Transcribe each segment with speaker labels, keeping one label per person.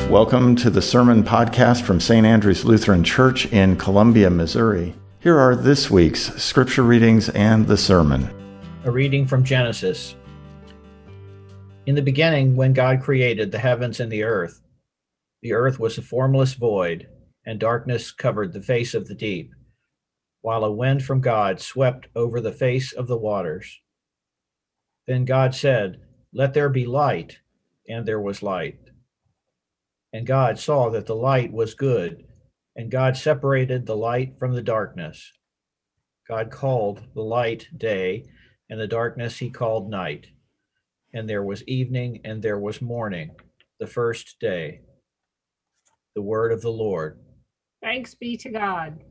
Speaker 1: Welcome to the Sermon Podcast from St. Andrew's Lutheran Church in Columbia, Missouri. Here are this week's scripture readings and the sermon.
Speaker 2: A reading from Genesis. In the beginning, when God created the heavens and the earth was a formless void, and darkness covered the face of the deep, while a wind from God swept over the face of the waters. Then God said, "Let there be light," and there was light. And God saw that the light was good, and God separated the light from the darkness. God called the light day, and the darkness he called night. And there was evening, and there was morning, the first day. The word of the Lord.
Speaker 3: Thanks be to God.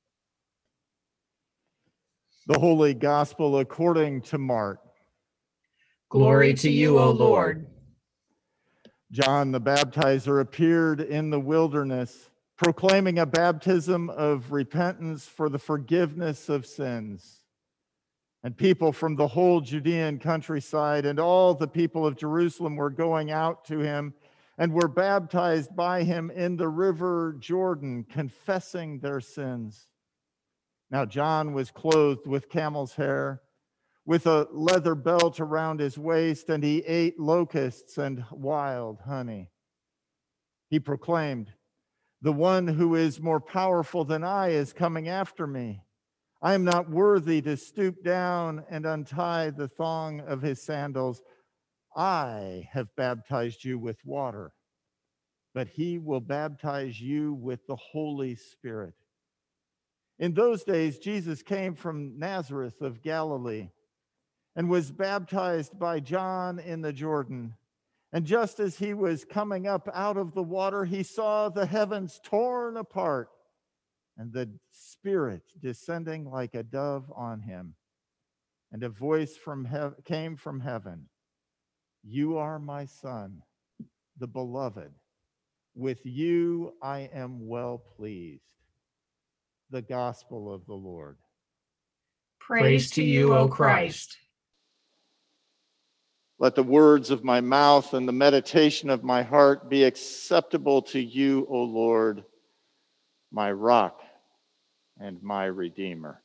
Speaker 4: The Holy Gospel according to Mark.
Speaker 2: Glory to you, O Lord.
Speaker 4: John the Baptizer appeared in the wilderness, proclaiming a baptism of repentance for the forgiveness of sins. And people from the whole Judean countryside and all the people of Jerusalem were going out to him and were baptized by him in the river Jordan, confessing their sins. Now John was clothed with camel's hair, with a leather belt around his waist, and he ate locusts and wild honey. He proclaimed, "The one who is more powerful than I is coming after me. I am not worthy to stoop down and untie the thong of his sandals. I have baptized you with water, but he will baptize you with the Holy Spirit." In those days, Jesus came from Nazareth of Galilee and was baptized by John in the Jordan. And just as he was coming up out of the water, he saw the heavens torn apart and the Spirit descending like a dove on him. And a voice came from heaven, "You are my Son, the beloved. With you I am well pleased." The Gospel of the Lord.
Speaker 3: Praise to you, O Christ.
Speaker 4: Let the words of my mouth and the meditation of my heart be acceptable to you, O Lord, my rock and my Redeemer.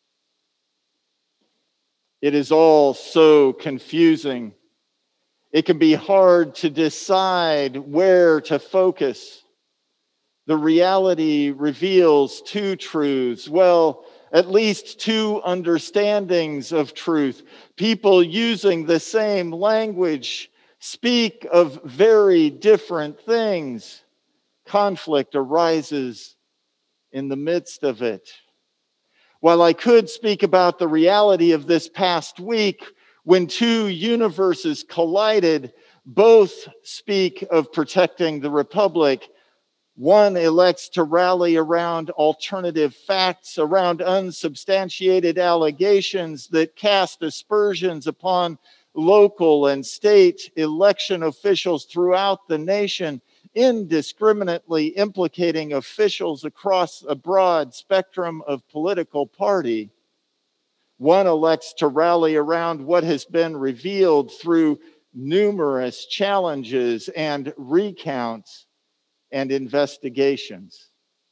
Speaker 4: It is all so confusing. It can be hard to decide where to focus. The reality reveals two truths. Well, at least two understandings of truth. People using the same language speak of very different things. Conflict arises in the midst of it. While I could speak about the reality of this past week, when two universes collided, both speak of protecting the Republic. One elects to rally around alternative facts, around unsubstantiated allegations that cast aspersions upon local and state election officials throughout the nation, indiscriminately implicating officials across a broad spectrum of political party. One elects to rally around what has been revealed through numerous challenges and recounts and investigations.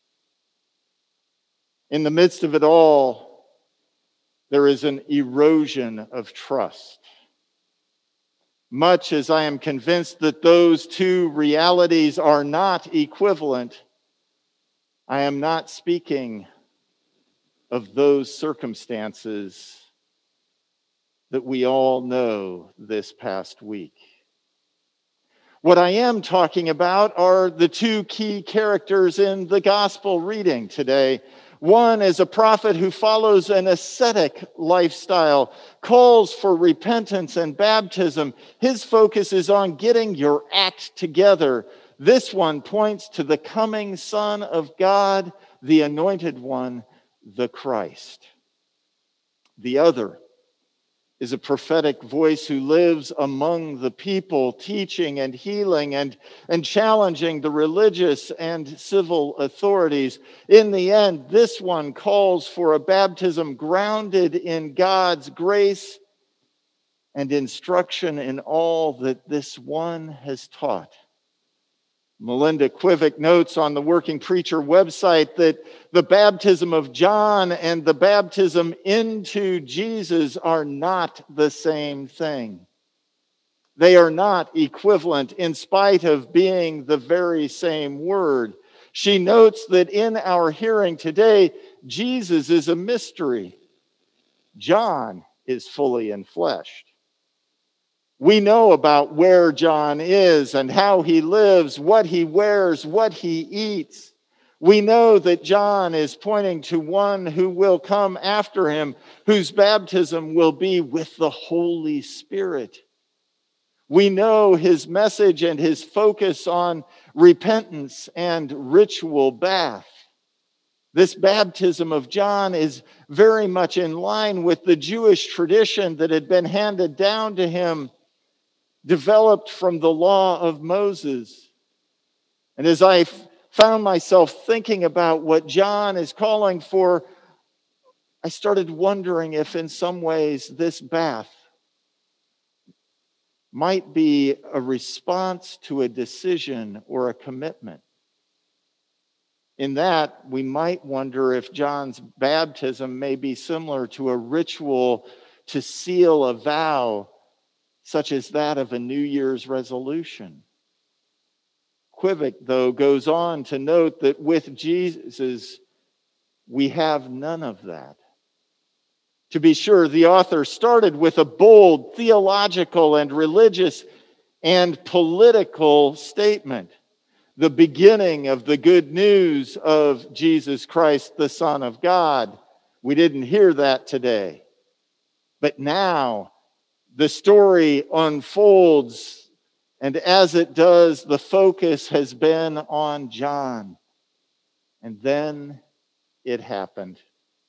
Speaker 4: In the midst of it all, there is an erosion of trust. Much as I am convinced that those two realities are not equivalent, I am not speaking of those circumstances that we all know this past week. What I am talking about are the two key characters in the gospel reading today. One is a prophet who follows an ascetic lifestyle, calls for repentance and baptism. His focus is on getting your act together. This one points to the coming Son of God, the Anointed One, the Christ. The other is a prophetic voice who lives among the people, teaching and healing and challenging the religious and civil authorities. In the end, this one calls for a baptism grounded in God's grace and instruction in all that this one has taught. Melinda Quivik notes on the Working Preacher website that the baptism of John and the baptism into Jesus are not the same thing. They are not equivalent in spite of being the very same word. She notes that in our hearing today, Jesus is a mystery. John is fully enfleshed. We know about where John is and how he lives, what he wears, what he eats. We know that John is pointing to one who will come after him, whose baptism will be with the Holy Spirit. We know his message and his focus on repentance and ritual bath. This baptism of John is very much in line with the Jewish tradition that had been handed down to him, developed from the law of Moses. And as I found myself thinking about what John is calling for, I started wondering if in some ways this bath might be a response to a decision or a commitment. In that, we might wonder if John's baptism may be similar to a ritual to seal a vow, such as that of a New Year's resolution. Quivik, though, goes on to note that with Jesus, we have none of that. To be sure, the author started with a bold theological and religious and political statement, the beginning of the good news of Jesus Christ, the Son of God. We didn't hear that today. But now, the story unfolds, and as it does, the focus has been on John. And then it happened.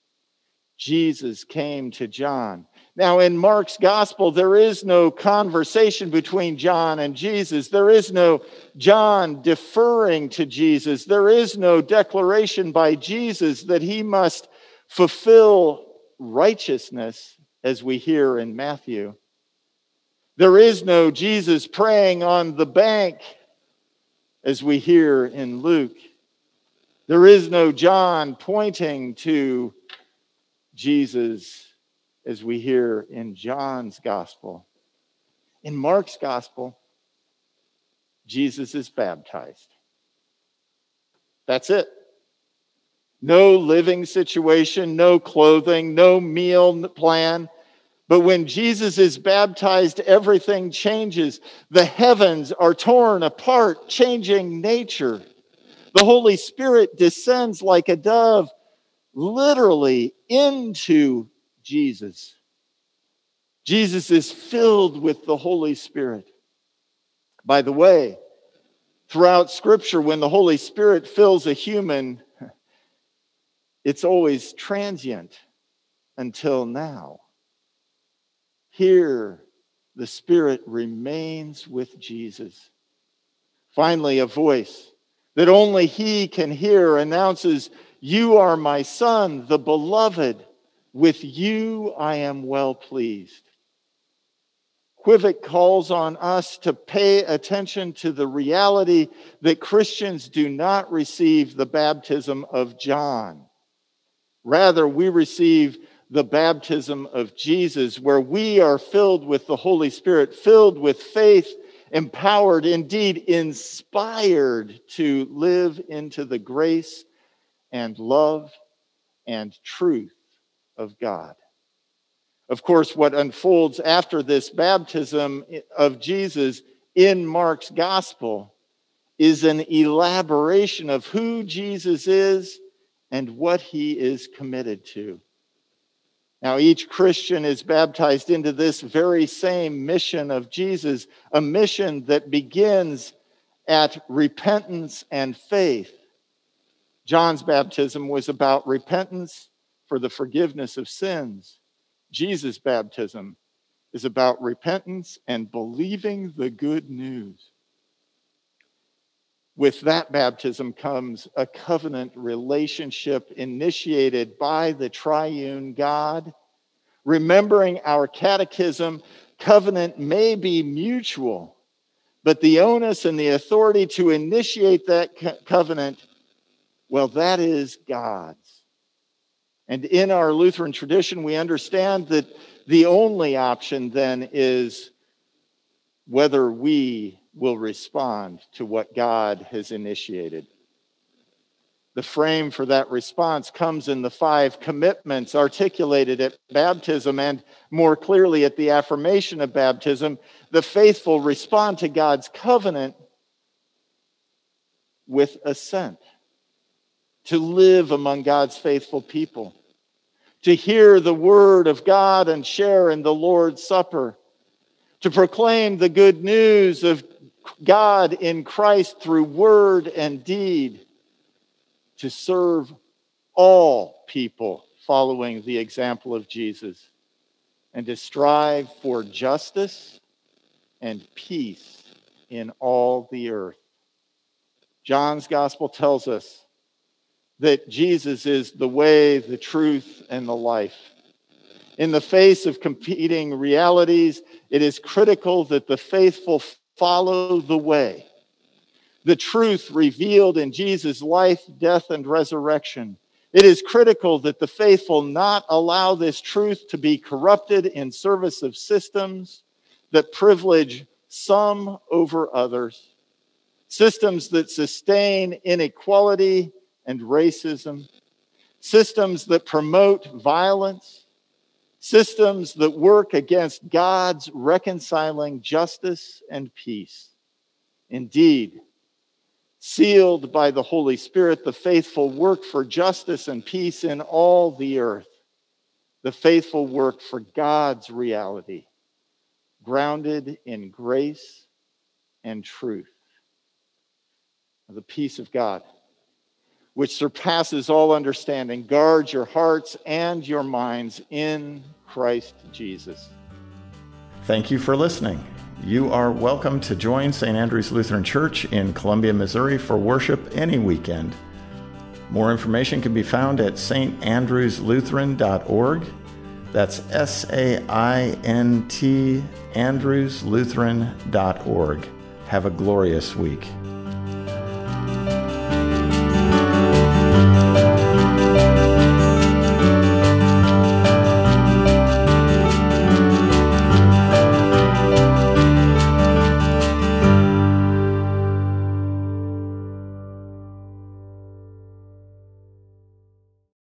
Speaker 4: Jesus came to John. Now, in Mark's gospel, there is no conversation between John and Jesus. There is no John deferring to Jesus. There is no declaration by Jesus that he must fulfill righteousness, as we hear in Matthew. There is no Jesus praying on the bank, as we hear in Luke. There is no John pointing to Jesus, as we hear in John's gospel. In Mark's gospel, Jesus is baptized. That's it. No living situation, no clothing, no meal plan. But when Jesus is baptized, everything changes. The heavens are torn apart, changing nature. The Holy Spirit descends like a dove, literally into Jesus. Jesus is filled with the Holy Spirit. By the way, throughout Scripture, when the Holy Spirit fills a human, it's always transient until now. Here, the Spirit remains with Jesus. Finally, a voice that only he can hear announces, "You are my Son, the beloved. With you I am well pleased." Quivik calls on us to pay attention to the reality that Christians do not receive the baptism of John. Rather, we receive the baptism of Jesus, where we are filled with the Holy Spirit, filled with faith, empowered, indeed inspired to live into the grace and love and truth of God. Of course, what unfolds after this baptism of Jesus in Mark's gospel is an elaboration of who Jesus is and what he is committed to. Now, each Christian is baptized into this very same mission of Jesus, a mission that begins at repentance and faith. John's baptism was about repentance for the forgiveness of sins. Jesus' baptism is about repentance and believing the good news. With that baptism comes a covenant relationship initiated by the triune God. Remembering our catechism, covenant may be mutual, But the onus and the authority to initiate that covenant, well, that is God's. And in our Lutheran tradition, we understand that the only option then is whether we will respond to what God has initiated. The frame for that response comes in the 5 commitments articulated at baptism, and more clearly at the affirmation of baptism. The faithful respond to God's covenant with assent, to live among God's faithful people, to hear the word of God and share in the Lord's Supper, to proclaim the good news of God in Christ through word and deed, to serve all people following the example of Jesus, and to strive for justice and peace in all the earth. John's gospel tells us that Jesus is the way, the truth, and the life. In the face of competing realities, it is critical that the faithful follow the way, the truth revealed in Jesus' life, death, and resurrection. It is critical that the faithful not allow this truth to be corrupted in service of systems that privilege some over others, systems that sustain inequality and racism, systems that promote violence, systems that work against God's reconciling justice and peace. Indeed, sealed by the Holy Spirit, the faithful work for justice and peace in all the earth. The faithful work for God's reality, grounded in grace and truth. The peace of God, which surpasses all understanding, guard your hearts and your minds in Christ Jesus.
Speaker 1: Thank you for listening. You are welcome to join St. Andrew's Lutheran Church in Columbia, Missouri for worship any weekend. More information can be found at standrewslutheran.org. That's SAINT andrewslutheran.org. Have a glorious week.